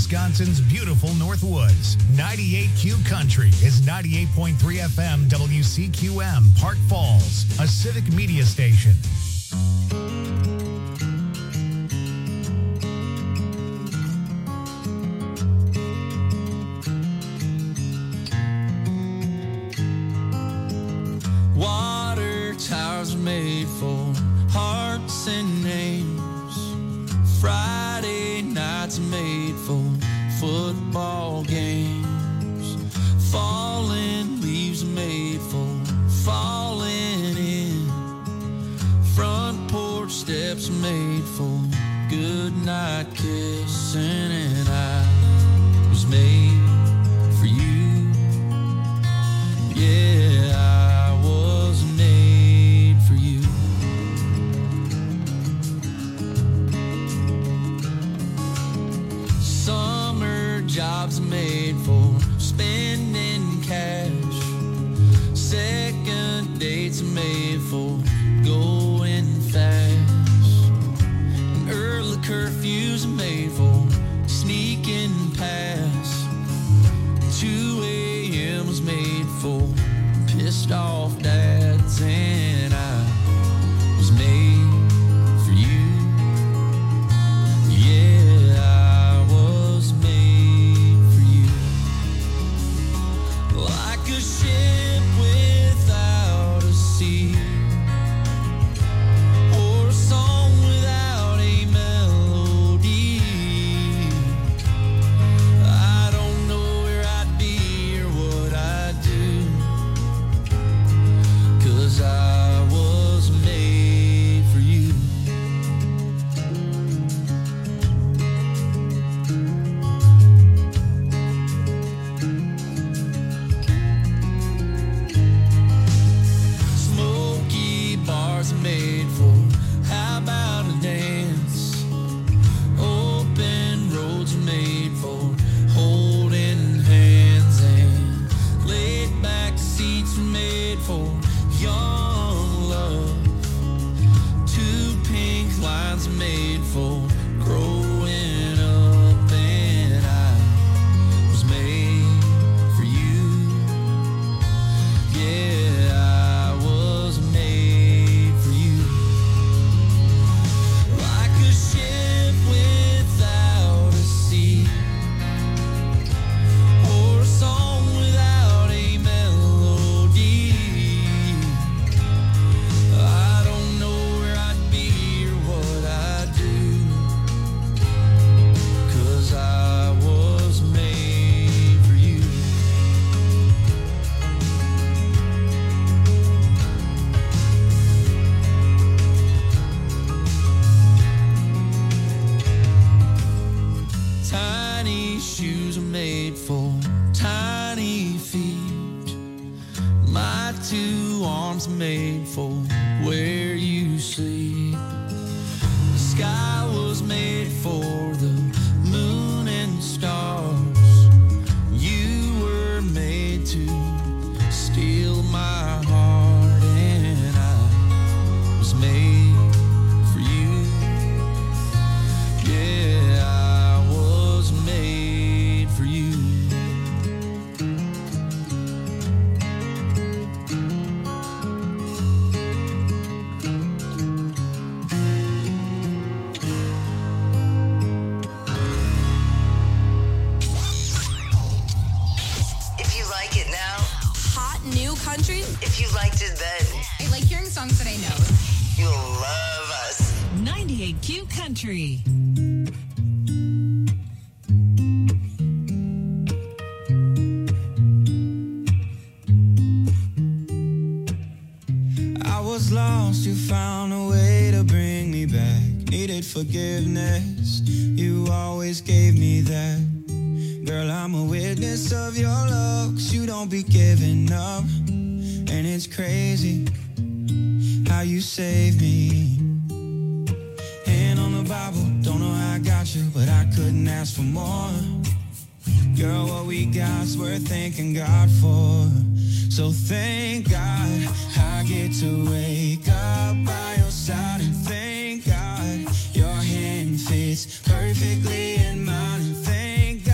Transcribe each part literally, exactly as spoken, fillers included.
Wisconsin's beautiful Northwoods. ninety-eight Q Country is ninety-eight point three F M W C Q M, Park Falls, a civic media station. Water towers made for hearts and names. Friday nights made for football games. Falling leaves made for falling in. Front porch steps made for good night kissing. And I was made for you. Yeah, I was made for you. Summer jobs made for spending cash. Second dates made for going fast. And early curfews made for sneaking past. two a.m. was made for pissed off dads. And I was made for you. Yeah, I was made for you. Like a ship without a sea, or a song without a melody. I don't know where I'd be or what I'd do, 'cause I was made for you. Smoky bars made for how about a dance. Open roads made for holding hands. And laid back seats made for young love. Two pink lines made for growing up. And I was made for you. Yeah, I was made for you. Like a ship without a sea, or a song without a melody. I don't know where I'd be or what I'd do, 'cause I was made for you. Tiny shoes are made for tiny feet. My two arms made for where you sleep. The sky was made for the moon and stars. You were made to steal my heart. And I was made for you. Yeah, I was made for you. If you like it now, Hot new country. if you liked it then, I like hearing songs that I know. you'll love us. ninety-eight Q Country. I was lost, you found a way to bring me back. Needed forgiveness, you always gave me that. Girl, I'm a witness of your love, 'cause you don't be giving up. And it's crazy how you saved me. Hand on the Bible, don't know how I got you, but I couldn't ask for more. Girl, what we got's worth thanking God for. So thank God I get to wake up by your side. And thank God your hand fits perfectly in mine. And thank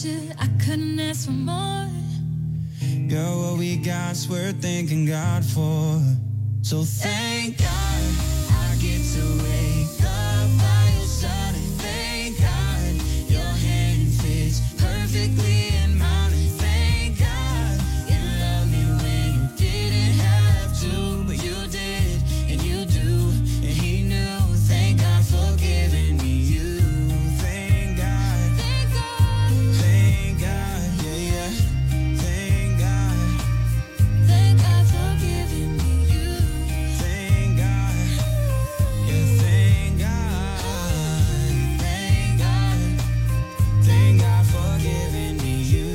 you, I couldn't ask for more. Girl, what we got's worth thanking God for. So thank God I get to wake up by your side. And thank God your hand fits perfectly in mine. And thank God you loved me when you didn't have to, but you did, and you do, and he knew. Thank God for giving me you. Thank God. Thank God. Thank God. Yeah, yeah. Thank God. Thank God for giving me you. Thank God. Yeah, thank God. Thank God. Thank God for giving me you.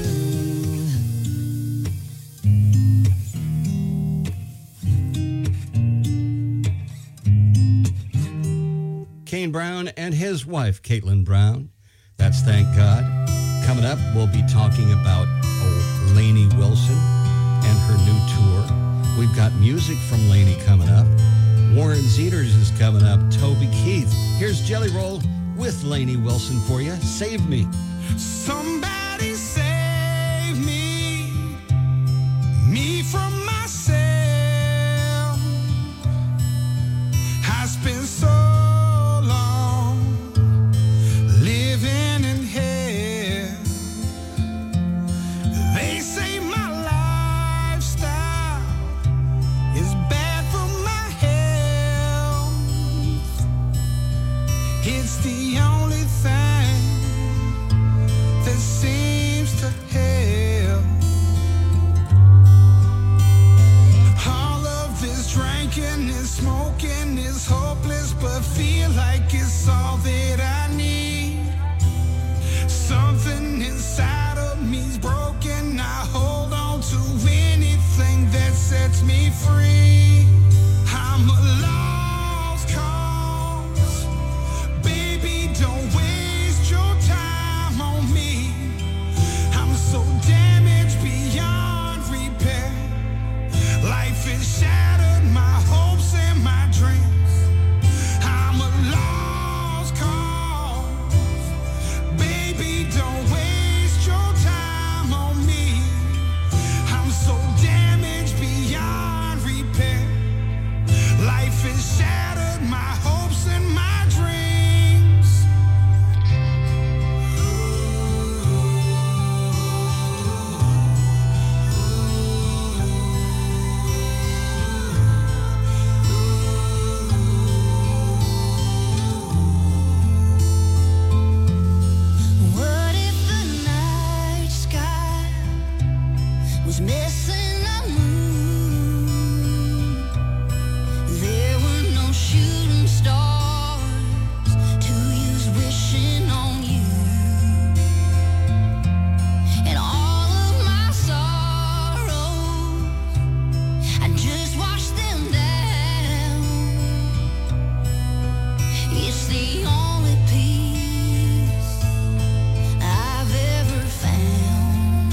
Kane Brown and his wife, Caitlin Brown. That's Thank God. Coming up, we'll be talking about oh, Lainey Wilson and her new tour. We've got music from Lainey coming up. Warren Zeters is coming up. Toby Keith. Here's Jelly Roll with Lainey Wilson for you. Save Me. Somebody save me, me from myself. I spent so long living in hell. They say my lifestyle is bad for my health. It's the only thing that seems to help. All of this drinking and smoking is hopeless, but feel like it's all that I need. Something inside of me's broken. I hold on to anything that sets me free. I'm a lost cause. Baby, don't waste your time on me. I'm so damaged beyond repair. Life has shattered my hopes and my dreams. I'm a lost cause. Baby, don't waste your time on me. I'm so damaged beyond repair. Life has shattered my hopes and my dreams. What if the night sky was missing a moon? There were no shooting stars to use wishing on you. And all of my sorrows, I just watched them down. It's the only peace I've ever found.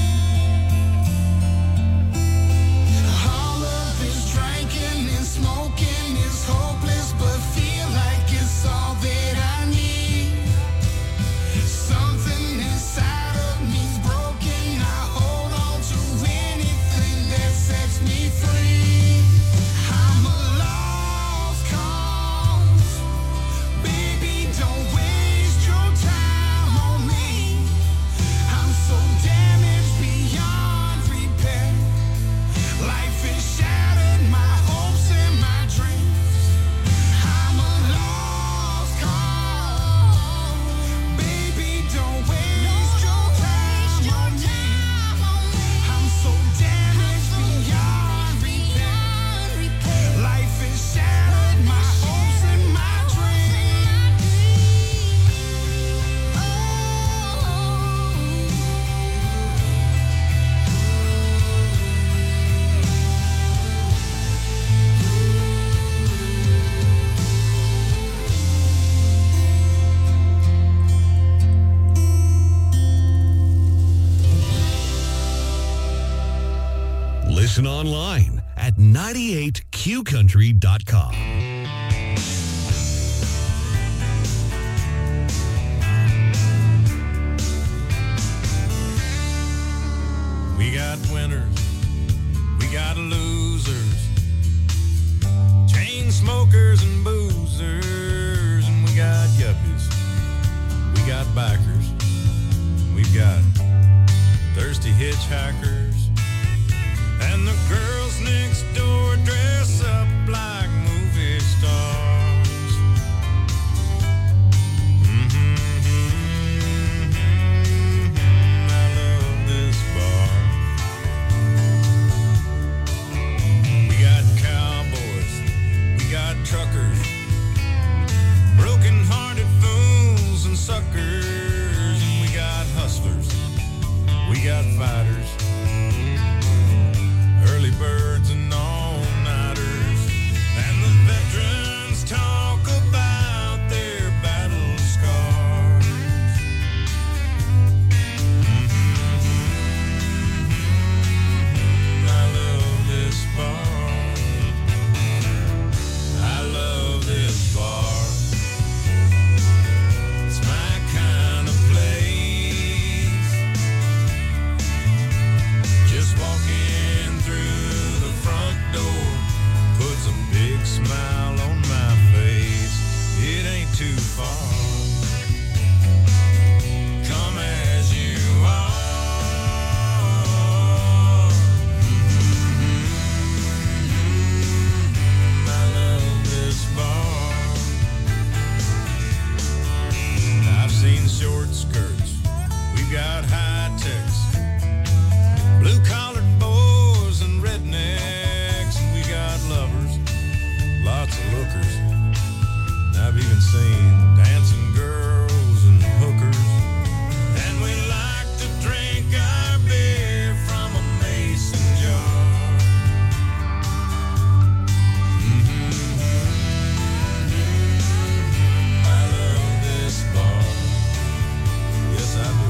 All of this drinking and smoking is hopeless, but feel like it's all that I need. Something inside of me's broken. I hold on to anything that sets me free. I'm a lost cause. Baby, don't waste your time on me. I'm so damaged beyond repair. Life has shattered my hopes and my dreams. I'm a lost cause. Baby, don't waste your time on me. I'm so damaged beyond repair. Life has shattered my hopes and my dreams. Listen online at ninety-eight q country dot com. winners, we got losers, chain smokers and boozers, and we got yuppies, we got bikers, we've got thirsty hitchhikers, and the girls next door dress up like movie stars. Mm-hmm, mm-hmm, I love this bar. We got cowboys, we got truckers, broken-hearted fools and suckers, and we got hustlers, we got fighters, early birds and all-nighters, and the veterans talk about their battle scars. Mm-hmm. I love this bar. I love this bar. It's my kind of place. Just walking through the front door puts a big smile on my face. It ain't too far. Come as you are. Mm-hmm. I love this bar. I've seen short skirts, we've got high techs, blue-collared boys and rednecks, and we got lovers, lots of lookers. And I've even seen dancing girls and hookers. And we like to drink our beer from a mason jar. Mm-hmm. I love this bar. Yes, I do.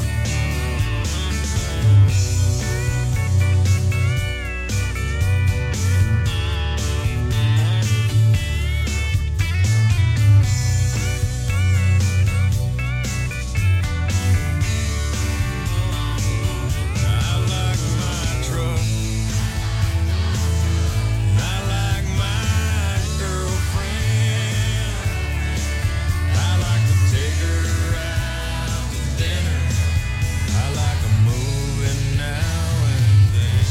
I like my truck. I like my girlfriend. I like to take her out to dinner. I like a movie now and then.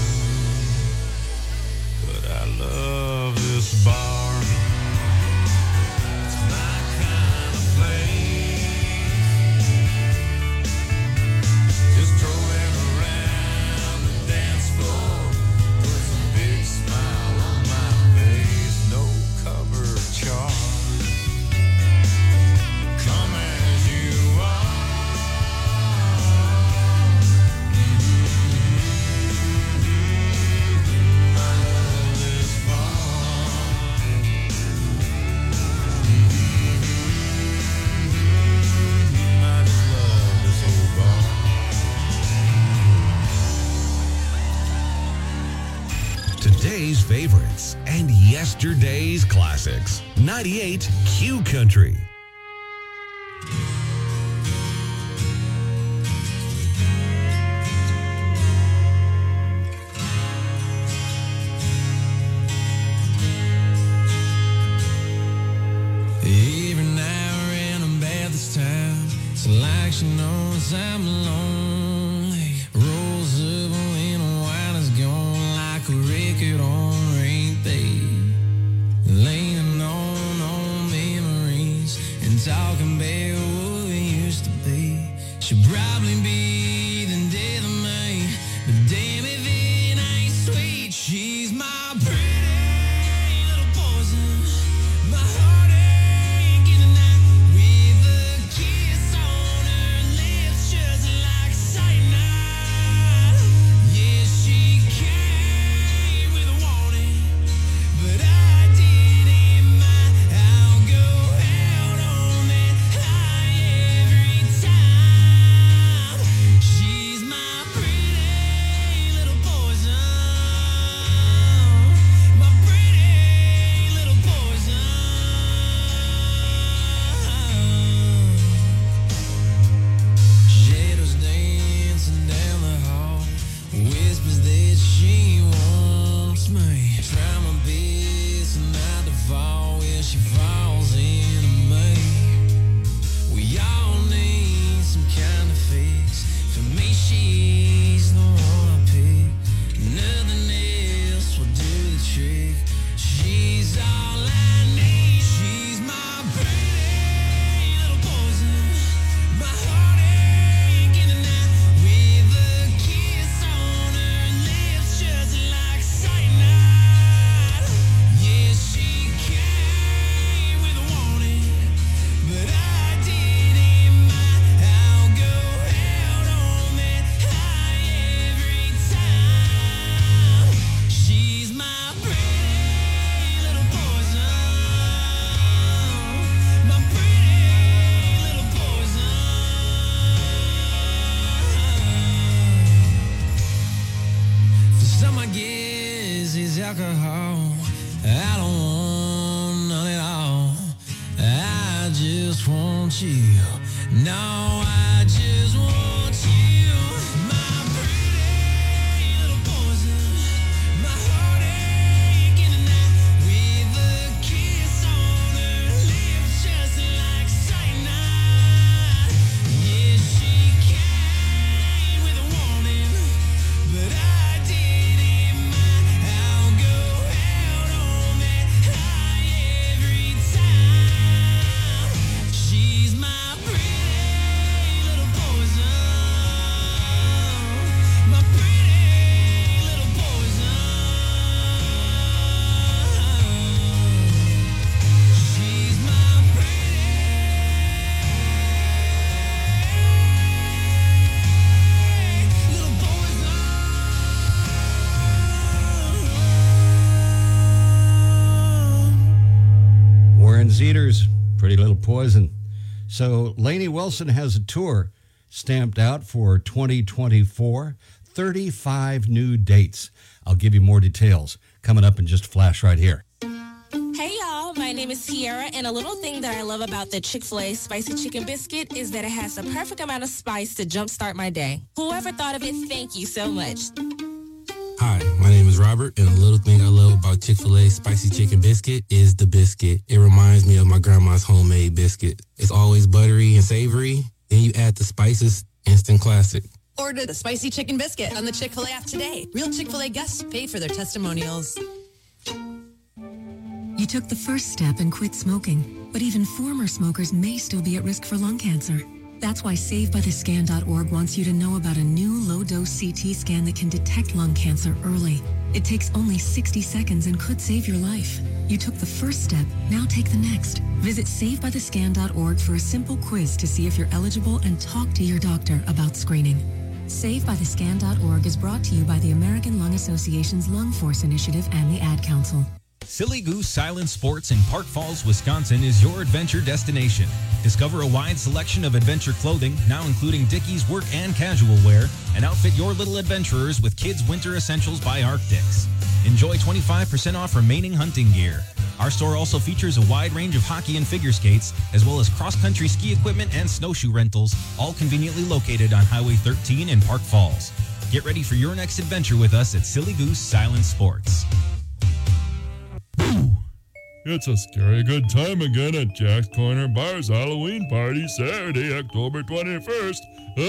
But I love this bar. It's my kind of place. Just throwing around the dance floor puts a big smile on my face. No cover charge. Come as you are. Mm-hmm. I love this bar. Mm-hmm. I just love this old bar. Today's favorites and yesterday's classics. ninety-eight Q Country. Every now and then I'm bad this time. It's like she knows I'm lonely. Rolls up when the wine is gone like a record on rain day. Laying on, on memories and talking about what we used to be. She'll probably be the death of me, but damn if it ain't sweet. She's my pretty little poison. My heart ain't getting out with a kiss on her lips, just like cyanide. want you. No, I just want you. My pretty little poison. My heartache in the night. With a kiss on her lips just like cyanide. Yeah, she came with a warning, but I didn't mind. I'll go out on that high every time. She's my pretty little poison. My pretty little poison. She's my pretty little poison. Warren Zeter's Pretty Little Poison. So Lainey Wilson has a tour stamped out for twenty twenty-four, thirty-five new dates. I'll give you more details coming up in just a flash right here. Hey y'all, my name is Tiara, and a little thing that I love about the Chick-fil-A Spicy Chicken Biscuit is that it has the perfect amount of spice to jumpstart my day. Whoever thought of it, thank you so much. Hi, my name is Robert, and a little thing I love about Chick-fil-A Spicy Chicken Biscuit is the biscuit. It reminds me of my grandma's homemade biscuit. It's always buttery and savory. Then you add the spices, instant classic. Order the Spicy Chicken Biscuit on the Chick-fil-A app today. Real Chick-fil-A guests pay for their testimonials. You took the first step and quit smoking, but even former smokers may still be at risk for lung cancer. That's why Save By The Scan dot org wants you to know about a new low-dose C T scan that can detect lung cancer early. It takes only sixty seconds and could save your life. You took the first step, now take the next. Visit Save By The Scan dot org for a simple quiz to see if you're eligible and talk to your doctor about screening. Save By The Scan dot org is brought to you by the American Lung Association's Lung Force Initiative and the Ad Council. Silly Goose Silent Sports in Park Falls, Wisconsin is your adventure destination. Discover a wide selection of adventure clothing, now including Dickies work and casual wear, and outfit your little adventurers with kids' winter essentials by Arctics. Enjoy twenty-five percent off remaining hunting gear. Our store also features a wide range of hockey and figure skates, as well as cross-country ski equipment and snowshoe rentals, all conveniently located on Highway thirteen in Park Falls. Get ready for your next adventure with us at Silly Goose Silent Sports. It's a scary good time again at Jack's Corner Bar's Halloween party Saturday, October twenty-first.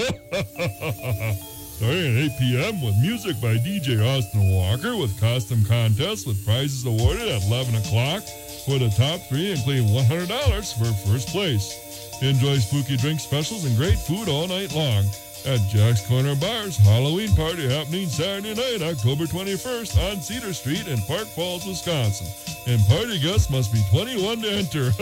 Starting at eight p.m. with music by D J Austin Walker, with costume contests with prizes awarded at eleven o'clock, for the top three including one hundred dollars for first place. Enjoy spooky drink specials and great food all night long at Jack's Corner Bar's Halloween party, happening Saturday night, October twenty-first on Cedar Street in Park Falls, Wisconsin. And party guests must be twenty-one to enter.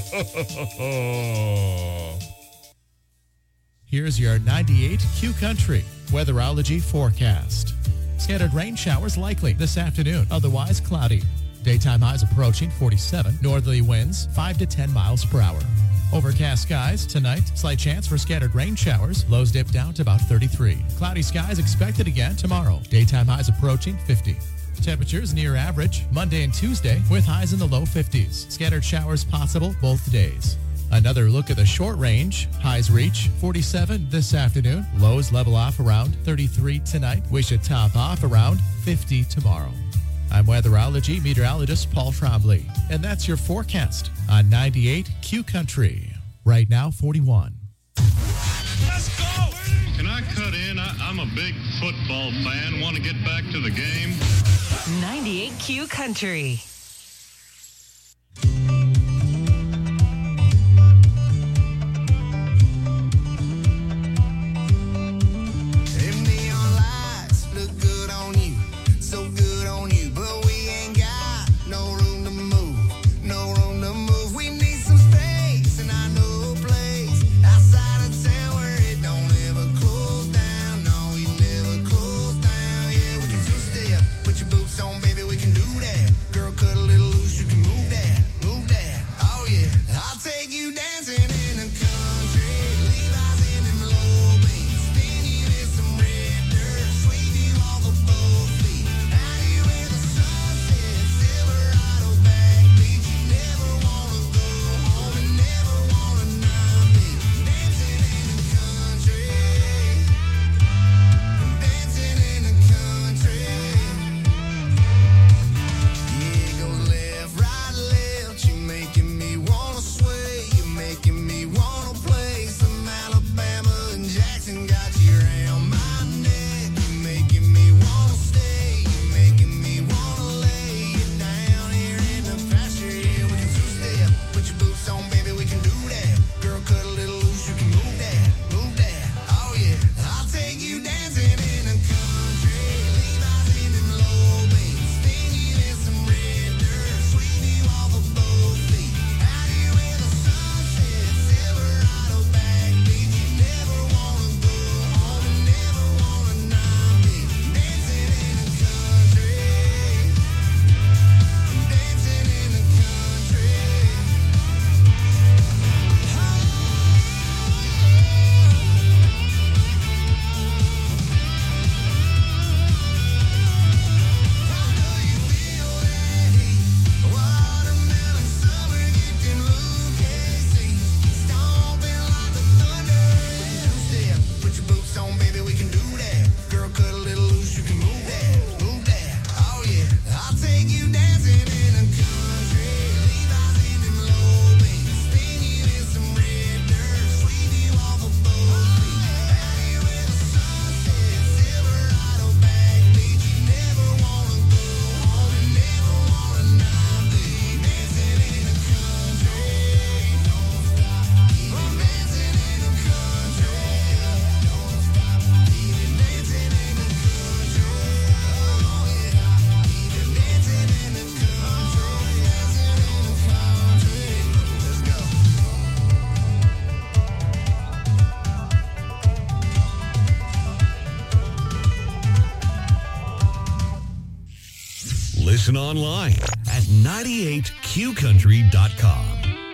Here's your ninety-eight Q Country weatherology forecast. Scattered rain showers likely this afternoon, otherwise cloudy. Daytime highs approaching forty-seven. Northerly winds five to ten miles per hour. Overcast skies tonight. Slight chance for scattered rain showers. Lows dip down to about thirty-three. Cloudy skies expected again tomorrow. Daytime highs approaching fifty. Temperatures near average Monday and Tuesday with highs in the low fifties. Scattered showers possible both days. Another look at the short range. Highs reach forty-seven this afternoon. Lows level off around thirty-three tonight. We should top off around fifty tomorrow. I'm weatherology meteorologist Paul Trombley, and that's your forecast on ninety-eight Q Country. Right now, forty-one. Let's go! Can I cut in? I, I'm a big football fan. Want to get back to the game? ninety-eight Q Country. Put your boots on, baby, we can do that. Girl, cut Put your boots on, baby, we can do that. Girl, cut a little loose, you can move that, move that. Oh yeah, I'll take you dancing in a country. Levi's in them low beams, spin you in some red dirt, sweep you off a boat. Patty with a sunset, Silverado backbeat. You never wanna go home and never wanna not be dancing in a country. Don't stop, keep on dancing in a country. Don't stop, keep it dancing in a country. Oh yeah, keep it dancing in a country, dancing in a country. Let's go. Listen online at ninety-eight q country dot com.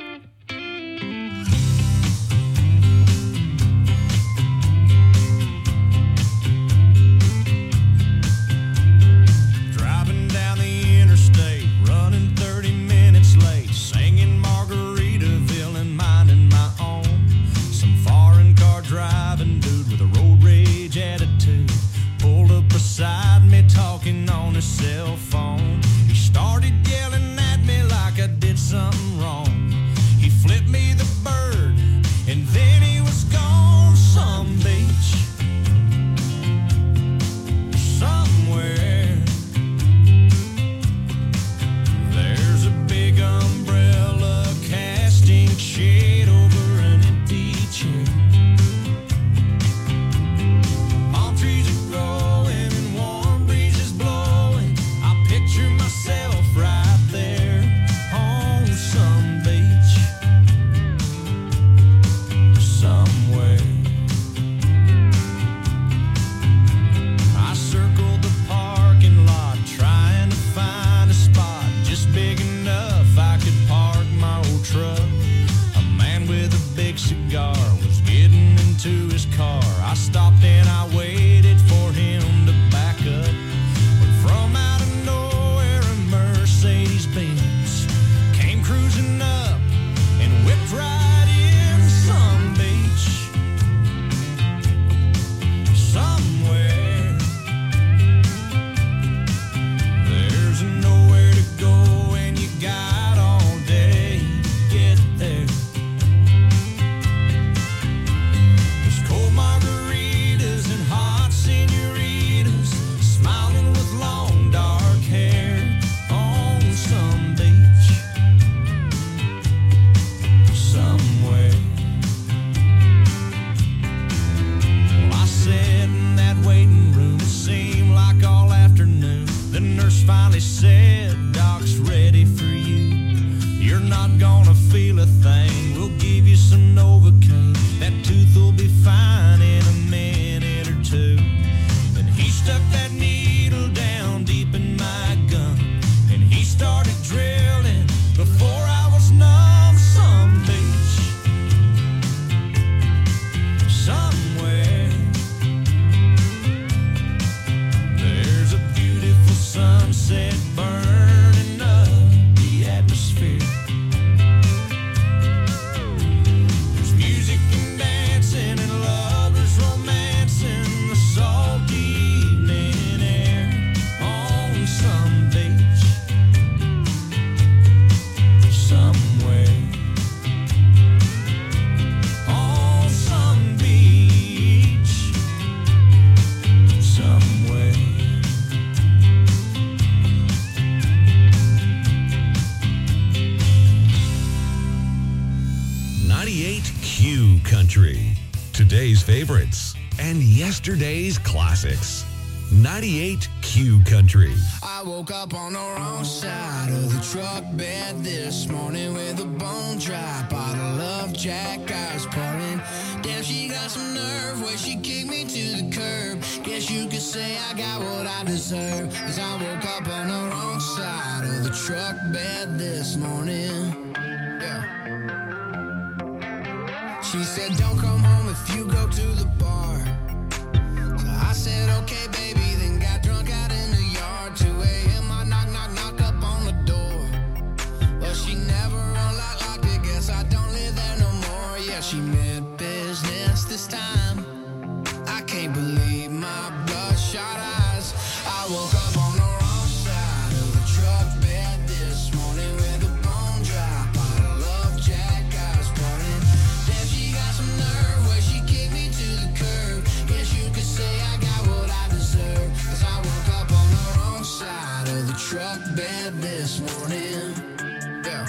Driving down the interstate, running thirty minutes late, singing Margaritaville and minding my own. Some foreign car driving dude with a road rage attitude pulled up beside me talking on his cell phone. He started yelling at me like I did something wrong. He flipped me the bird and then he was gone. Some beach somewhere. There's a big umbrella casting shade over an empty chair. Palm trees are growing and warm breezes blowing. I picture myself right there on some beach somewhere. I circled the parking lot trying to find a spot just big enough I could park my old truck. A man with a big cigar was getting into his car. I stopped and I waited for him to back up. When from out of nowhere a Mercedes Benz came cruising up and whipped right in. Some beach somewhere. There's nowhere to go and you got all day to get there. There's cold margaritas and hot senoritas smiling with long dark hair on some beach somewhere. Well, I sat in that waiting room. It seemed like all afternoon. The nurse finally said, "Doc's ready for you. You're not gonna feel a thing. We'll give you some Novocaine. That tooth will be fine in a minute or two." Then he stuck that needle down deep in my gun and he started drilling before I was numb. Some beach somewhere. There's a beautiful sunset burning up the atmosphere. There's music and dancing and lovers romancing the salty evening air on some beach somewhere. On some beach somewhere. ninety-eight Q Country. Today's favorites and yesterday's classics. ninety-eight Q Country. I woke up on the wrong side of the truck bed this morning with a bone dry bottle of Jack I was pouring. Damn, she got some nerve where she kicked me to the curb. Guess you could say I got what I deserve, 'cause I woke up on the wrong side of the truck bed this morning. Yeah. She said, "Don't come home if you go to the bar." So I said, "Okay, baby," then got drunk out in the yard. two a.m. I knock, knock, knock up on the door. Well, she never unlocked, locked it. Guess I don't live there no more. Yeah, she meant business this time. this morning. Yeah.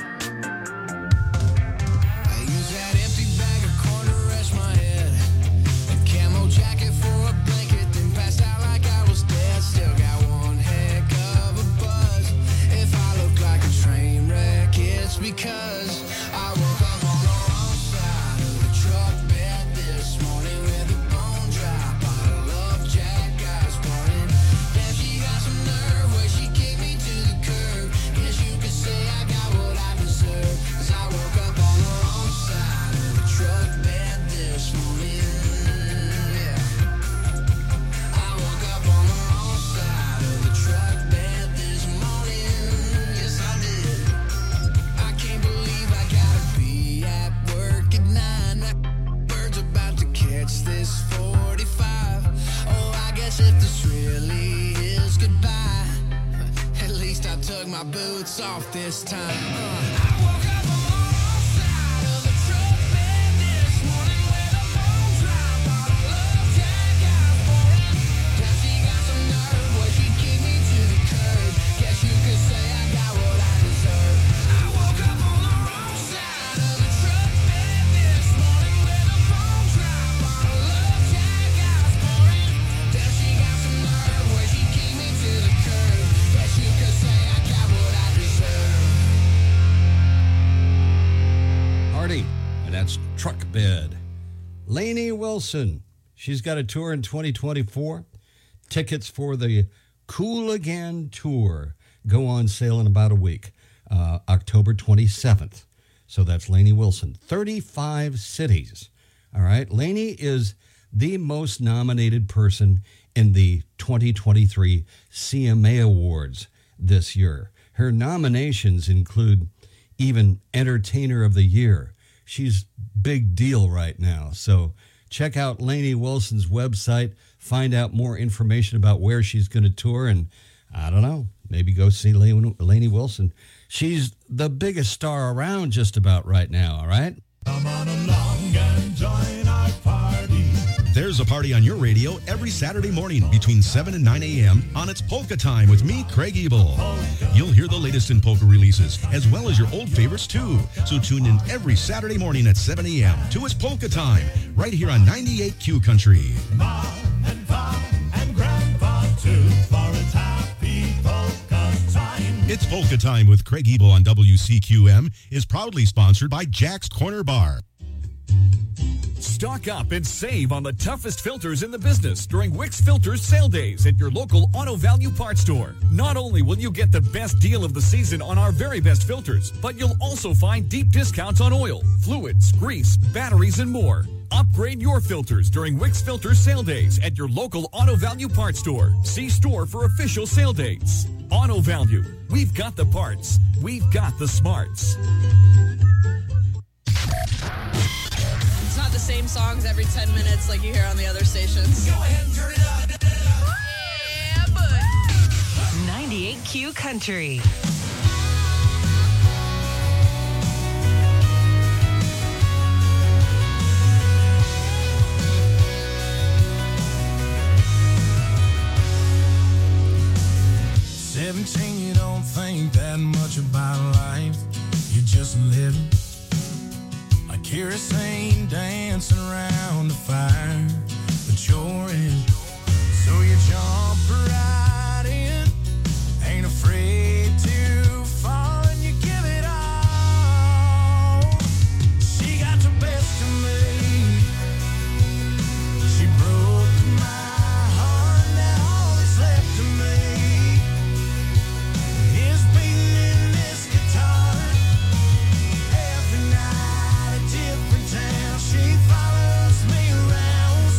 I use that empty bag of corn to rest my head. A camo jacket for a blanket, then passed out like I was dead. Still got one heck of a buzz. If I look like a train wreck, it's because I woke up on the wrong side of the truck bed this morning with a bone dry bottle of Jack Eyes burning. Damn, she got some nerve where she kicked me to the curb. Guess you could say I got what I deserve, 'cause I woke up on the wrong side of the truck bed this morning. Yeah. I woke up on the wrong side of the truck bed this morning. Yes, I did. I can't believe I gotta be at work at nine. That bird's about to catch this forty-five. Oh, I guess if this really is goodbye, at least I took my boots off this time. Uh, I woke up on the wrong side of the truck bed this morning with a bone dry bottle of Jack Eyes pouring. Damn, she got some nerve where she kicked me to the curb. Guess you could say I got what I deserve. I woke up on the wrong side of the truck bed this morning with a bone dry bottle of Jack Eyes pouring. Damn, she got some nerve where she kicked me to the curb. Guess you could say I got what I deserve. Hardy, and that's Truck Bed. Lainey Wilson, she's got a tour in twenty twenty-four. Tickets for the Cool Again Tour go on sale in about a week, uh, October twenty-seventh. So that's Lainey Wilson, thirty-five cities. All right, Lainey is the most nominated person in the twenty twenty-three C M A Awards this year. Her nominations include even Entertainer of the Year. She's big deal right now. So check out Lainey Wilson's website, find out more information about where she's going to tour, and I don't know, maybe go see Lainey Wilson. She's the biggest star around just about right now, all right? Come on along and join our party. There's a party on your radio every Saturday morning between seven and nine a.m. on It's Polka Time with me, Craig Ebel. You'll hear the latest in polka releases, as well as your old favorites, too. So tune in every Saturday morning at seven a.m. to It's Polka Time, right here on ninety-eight Q Country. Mom and Pop and Grandpa, too, for it's happy polka time. It's Polka Time with Craig Ebel on W C Q M is proudly sponsored by Jack's Corner Bar. Stock up and save on the toughest filters in the business during Wix Filters sale days at your local Auto Value Parts store. Not only will you get the best deal of the season on our very best filters, but you'll also find deep discounts on oil, fluids, grease, batteries, and more. Upgrade your filters during Wix Filters sale days at your local Auto Value Parts store. See store for official sale dates. Auto Value. We've got the parts. We've got the smarts. It's not the same songs every ten minutes like you hear on the other stations. Go ahead and turn it up. Yeah, bud. ninety-eight Q Country. seventeen, you don't think that much about life. You're just living. Like kerosene dancing around the fire. But you're in. So you jump right in. Ain't afraid to fall and you give it all. She got the best of me. She broke my heart. Now all that's left of me is beating in this guitar. Every night a different town. She follows me around.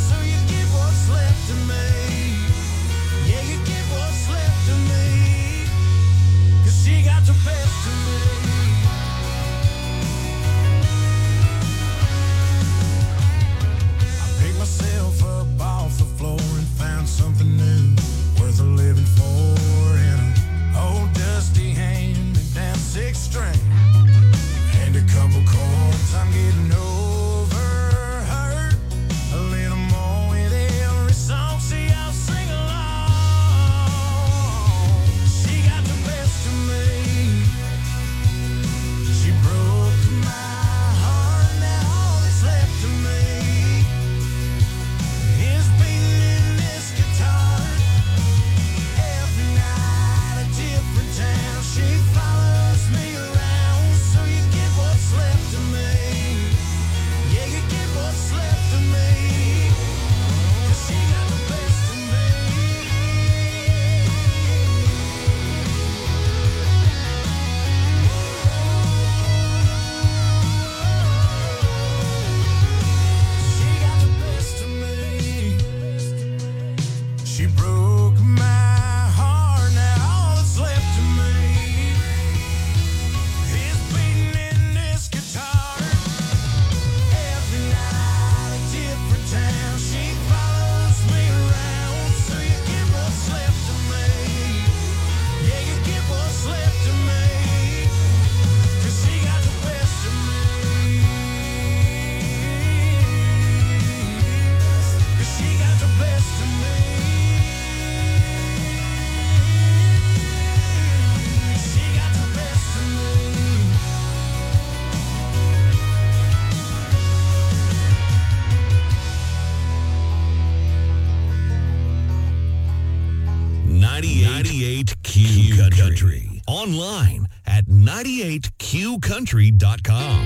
ninety-eight Q Country. Online at ninety-eight q country dot com.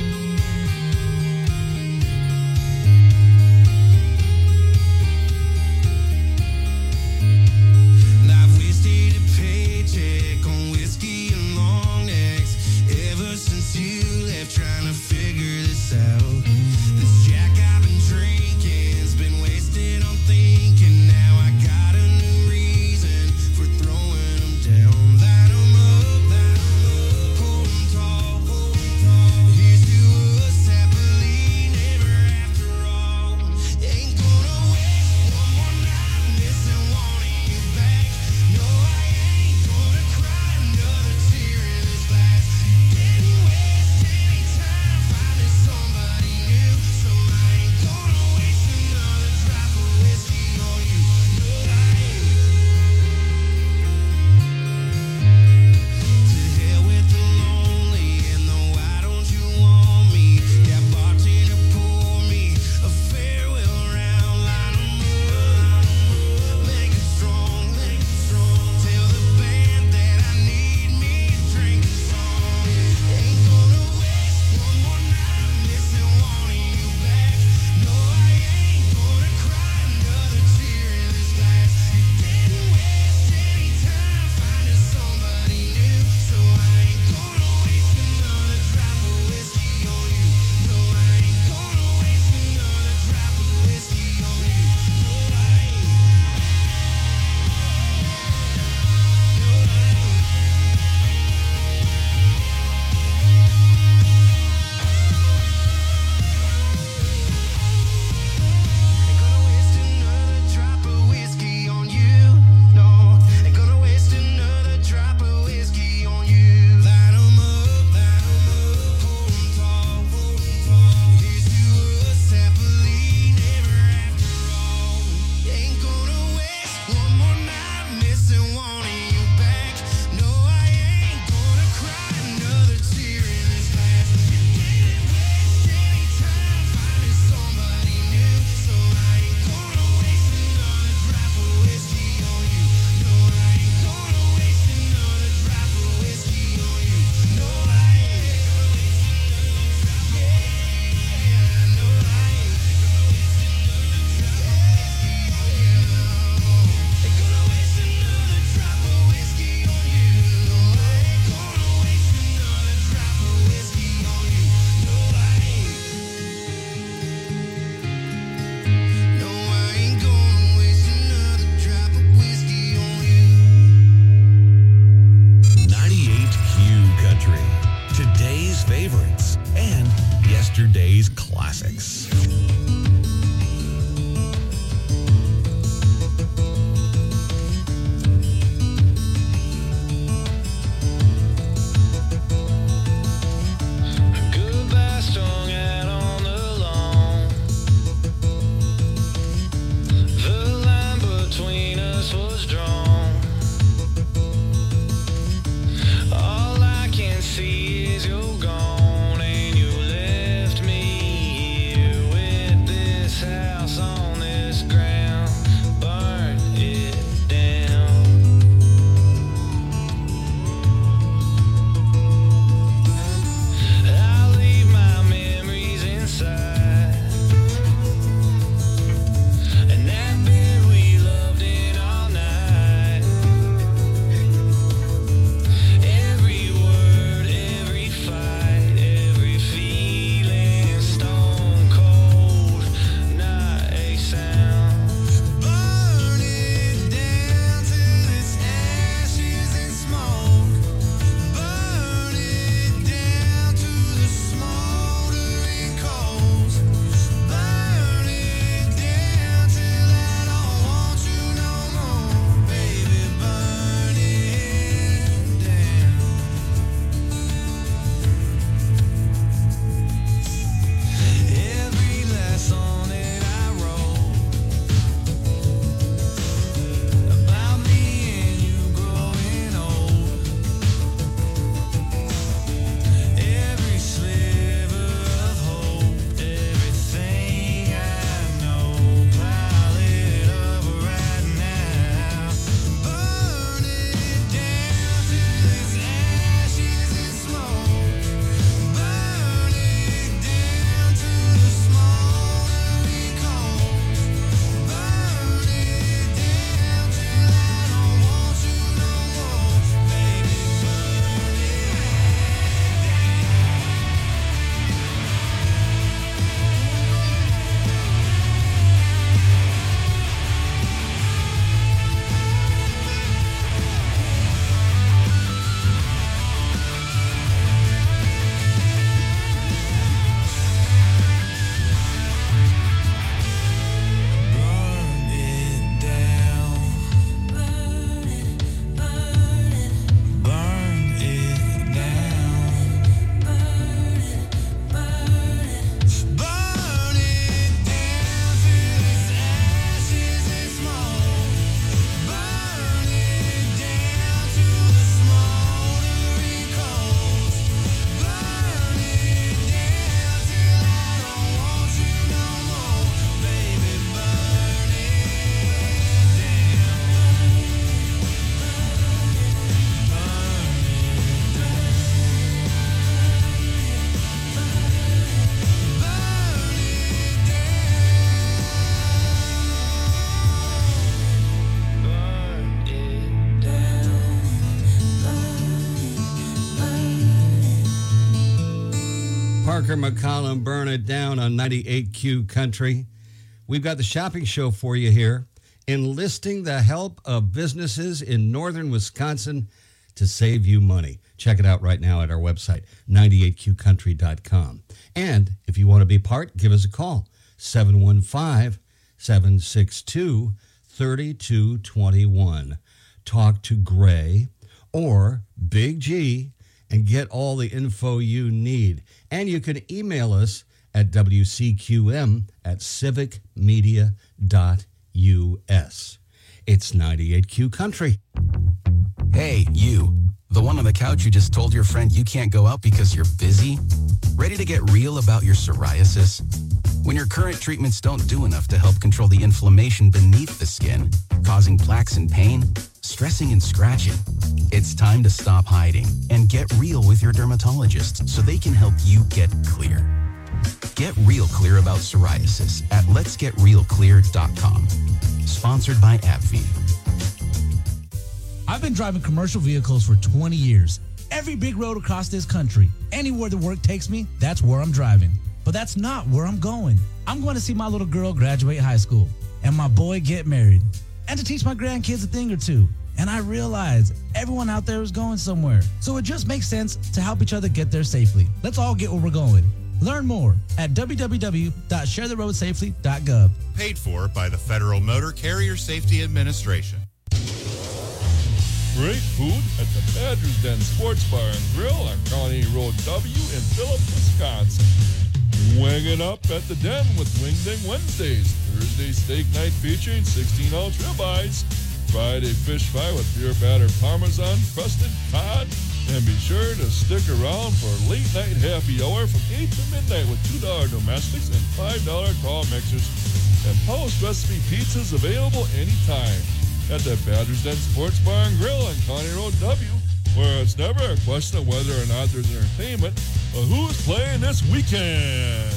I've wasted a paycheck on whiskey and long necks ever since you left, trying to figure this out. This Jack I've been drinking's been wasted on thinking. Now I got a new reason for throwing them down. Light 'em up, light 'em up, hold 'em tall, hold 'em tall. Here's to Parker McCollum, Burn It Down on ninety-eight Q Country. We've got the shopping show for you here, enlisting the help of businesses in northern Wisconsin to save you money. Check it out right now at our website, ninety-eight q country dot com. And if you want to be part, give us a call, seven one five, seven six two, three two two one. Talk to Gray or Big G and get all the info you need. And you can email us at w c q m at civic media dot u s. It's ninety-eight Q Country. Hey, you. The one on the couch who just told your friend you can't go out because you're busy? Ready to get real about your psoriasis? When your current treatments don't do enough to help control the inflammation beneath the skin, causing plaques and pain, stressing and scratching, it's time to stop hiding and get real with your dermatologist so they can help you get clear. Get real clear about psoriasis at lets get real clear dot com. Sponsored by AbbVie. I've been driving commercial vehicles for twenty years. Every big road across this country, anywhere the work takes me, that's where I'm driving. But that's not where I'm going. I'm going to see my little girl graduate high school and my boy get married and to teach my grandkids a thing or two. And I realize everyone out there is going somewhere. So it just makes sense to help each other get there safely. Let's all get where we're going. Learn more at w w w dot share the road safely dot gov. Paid for by the Federal Motor Carrier Safety Administration. Great food at the Badger's Den Sports Bar and Grill on Colony Road W in Phillip, Wisconsin. Wing it up at the Den with Wing Ding Wednesdays. Thursday steak night featuring sixteen ounce ribeyes. Friday fish fry with pure batter parmesan, crusted cod. And be sure to stick around for late night happy hour from eight to midnight with two dollar domestics and five dollar tall mixers. And post recipe pizzas available anytime at the Badger's Den Sports Bar and Grill on County Road W, where it's never a question of whether or not there's entertainment, but who's playing this weekend.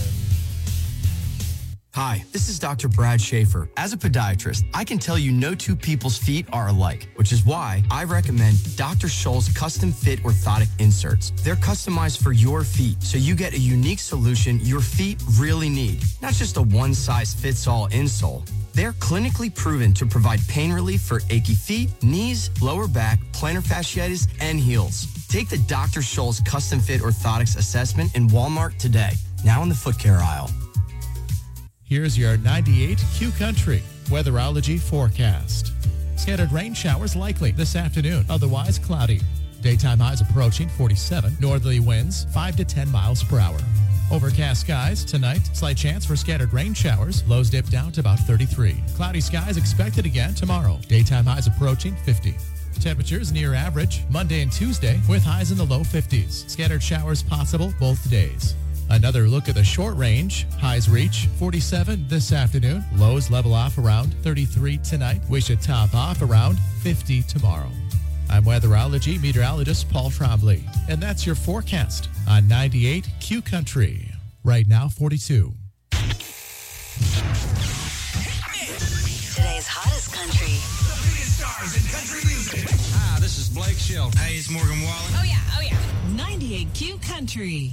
Hi, this is Doctor Brad Schaefer. As a podiatrist, I can tell you no two people's feet are alike, which is why I recommend Doctor Scholl's custom fit orthotic inserts. They're customized for your feet, so you get a unique solution your feet really need, not just a one-size-fits-all insole. They're clinically proven to provide pain relief for achy feet, knees, lower back, plantar fasciitis, and heels. Take the Doctor Scholl's custom fit orthotics assessment in Walmart today, now in the foot care aisle. Here's your ninety-eight Q Country weatherology forecast. Scattered rain showers likely this afternoon, otherwise cloudy. Daytime highs approaching forty-seven, northerly winds five to ten miles per hour. Overcast skies tonight, slight chance for scattered rain showers, lows dip down to about thirty-three. Cloudy skies expected again tomorrow, daytime highs approaching fifty. Temperatures near average Monday and Tuesday with highs in the low fifties. Scattered showers possible both days. Another look at the short range. Highs reach forty-seven this afternoon. Lows level off around thirty-three tonight. We should top off around fifty tomorrow. I'm weatherology meteorologist Paul Trombley, and that's your forecast on ninety-eight Q Country. Right now, forty-two. Today's hottest country. The biggest stars in country music. Hi, this is Blake Shelton. Hey, it's Morgan Wallen. Oh, yeah, oh, yeah. ninety-eight Q Country.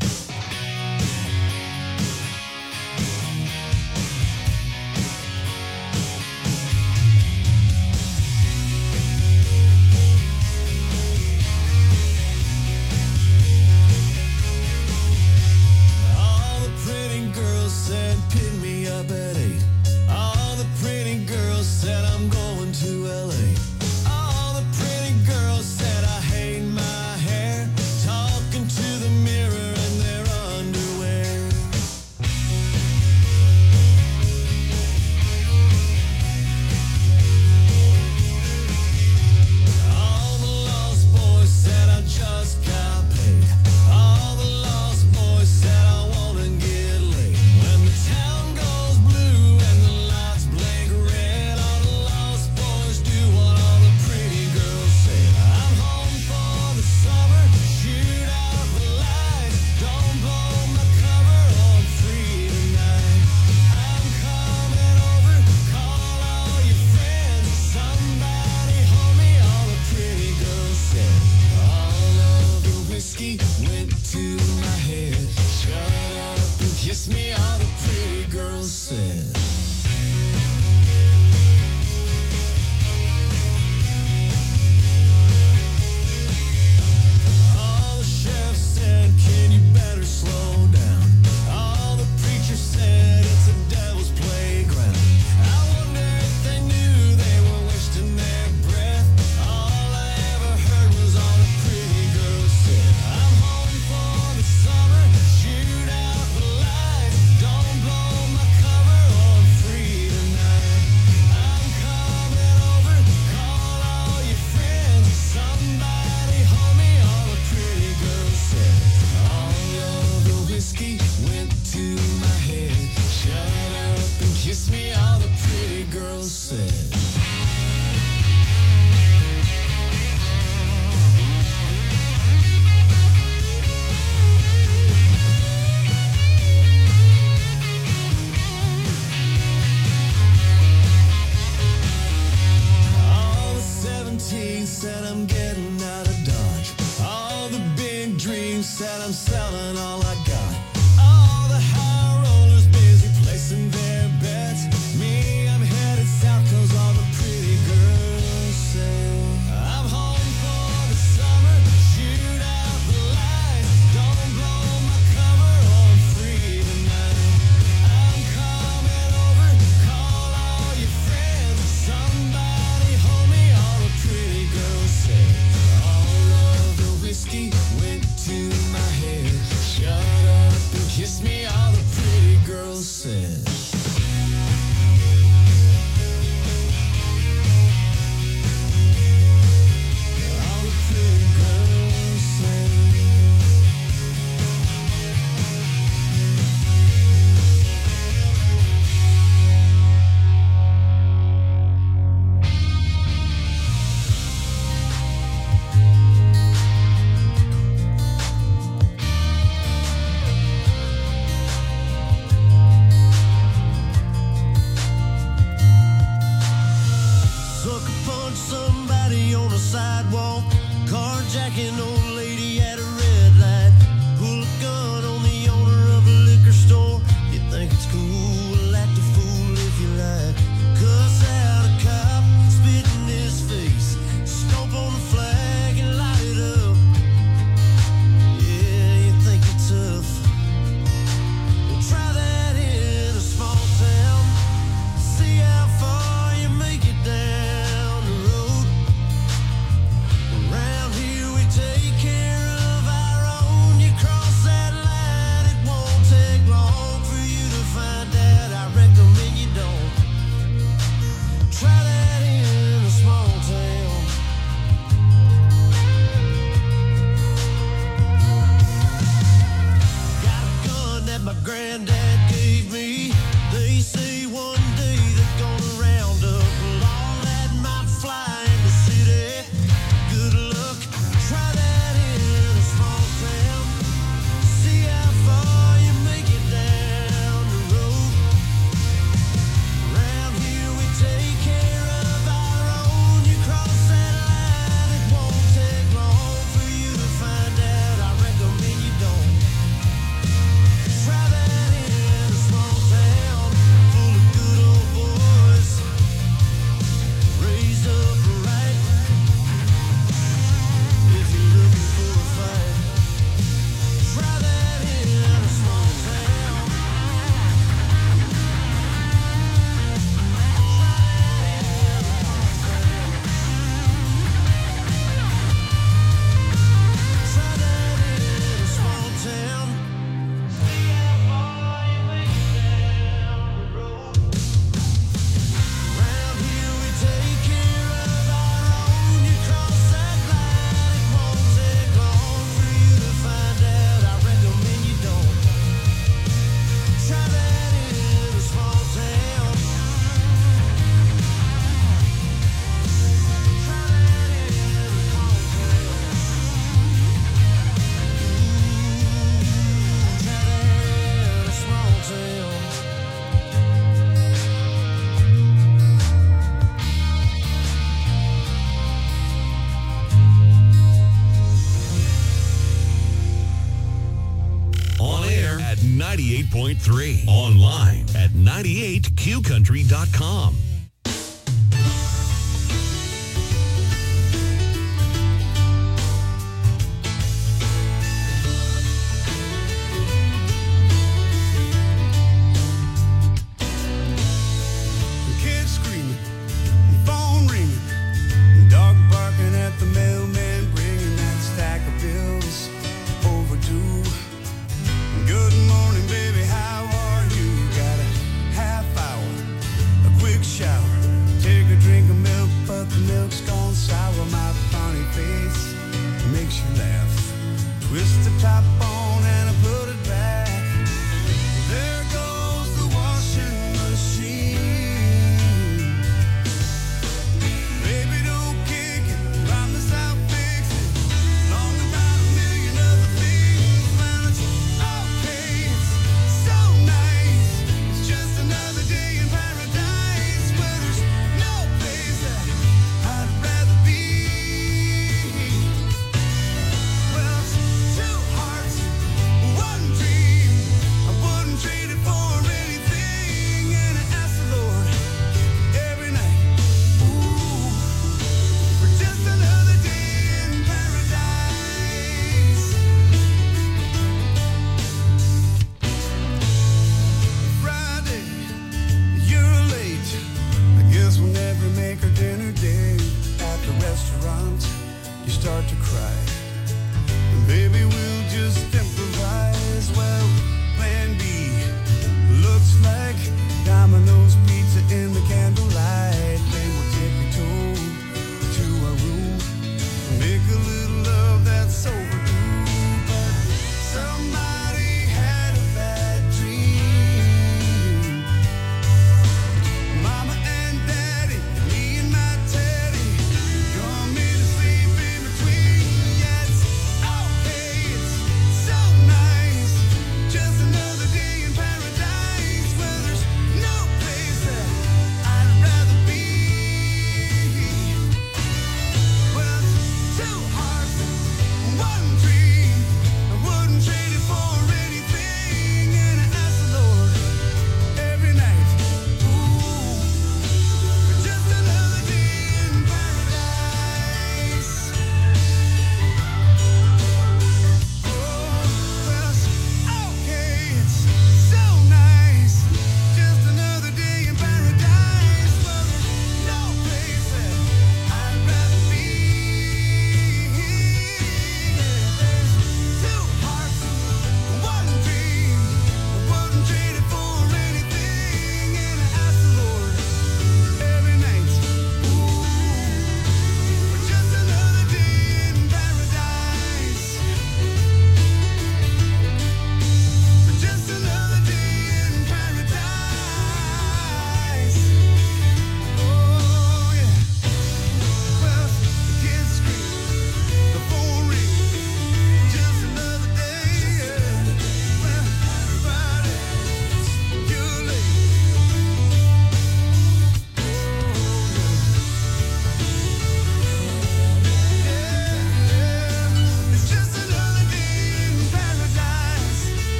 Said pick me up at eight. All the pretty girls said I'm going to L A. All the pretty girls said I hate my hair. Talking to the mirror and they're sidewalk, carjacking old lady at a red light, pull a gun on the owner of a liquor store. You think it's cool, act a fool if you like, cuss out a cop, spit in his face, stomp on the flag and light it up. Yeah, you think you're tough. Well, try that in a small town, see how far you make it down the road. Around here we take care of our own. You cross that line, it won't take long for you to find out. I recommend you don't. Try that in a small town. Got a gun that my granddad gave me. They say one day they're gonna round up all that might fly in the city. Good luck, try that in a small town. See how far you make it down the road. Around here we take care of our own. You cross that line, it won't take long for you to find out. I recommend you don't. Try that in a small town full of good old boys, raised up right. If you're looking for a fight, try that in a small town. Try that in a small town. See how far you make it down the road. Around here we take care of our own. You cross that line, it won't take long for you to find out. I recommend you don't. Try that in a small town. Try that in a small town. Try that in a small town. On air at ninety-eight point three. Online at ninety-eight q country dot com. Kids screaming, phone ringing, dog barking at the mailman, bringing that stack of bills overdue. Good morning, baby, how are you? Got a half hour, a quick shower, take a drink of milk, but the milk's gone sour. My funny face makes you laugh.